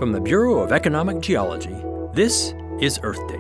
From the Bureau of Economic Geology, this is Earth Date.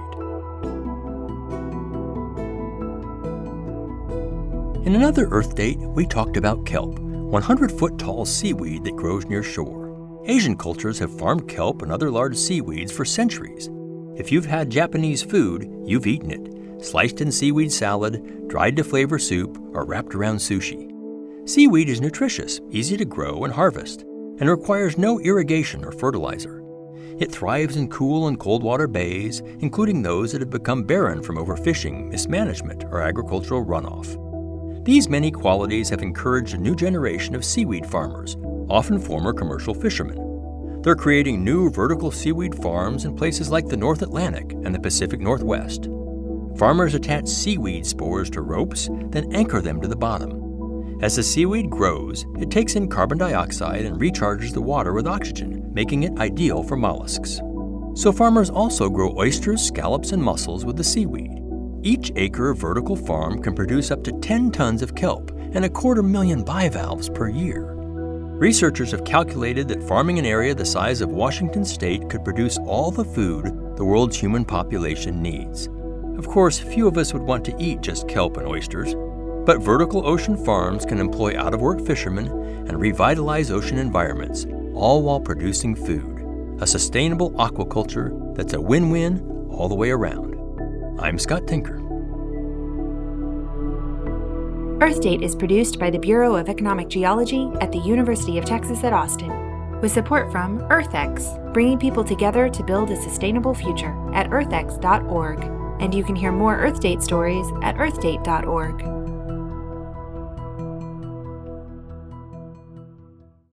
In another Earth Date, we talked about kelp, 100-foot tall seaweed that grows near shore. Asian cultures have farmed kelp and other large seaweeds for centuries. If you've had Japanese food, you've eaten it, sliced in seaweed salad, dried to flavor soup, or wrapped around sushi. Seaweed is nutritious, easy to grow and harvest, and requires no irrigation or fertilizer. It thrives in cool and cold water bays, including those that have become barren from overfishing, mismanagement, or agricultural runoff. These many qualities have encouraged a new generation of seaweed farmers, often former commercial fishermen. They're creating new vertical seaweed farms in places like the North Atlantic and the Pacific Northwest. Farmers attach seaweed spores to ropes, then anchor them to the bottom. As the seaweed grows, it takes in carbon dioxide and recharges the water with oxygen, making it ideal for mollusks. So farmers also grow oysters, scallops, and mussels with the seaweed. Each acre vertical farm can produce up to 10 tons of kelp and 250,000 bivalves per year. Researchers have calculated that farming an area the size of Washington state could produce all the food the world's human population needs. Of course, few of us would want to eat just kelp and oysters, but vertical ocean farms can employ out-of-work fishermen and revitalize ocean environments, all while producing food. A sustainable aquaculture that's a win-win all the way around. I'm Scott Tinker. Earth Date is produced by the Bureau of Economic Geology at the University of Texas at Austin, with support from EarthX, bringing people together to build a sustainable future at earthx.org. And you can hear more Earth Date stories at earthdate.org.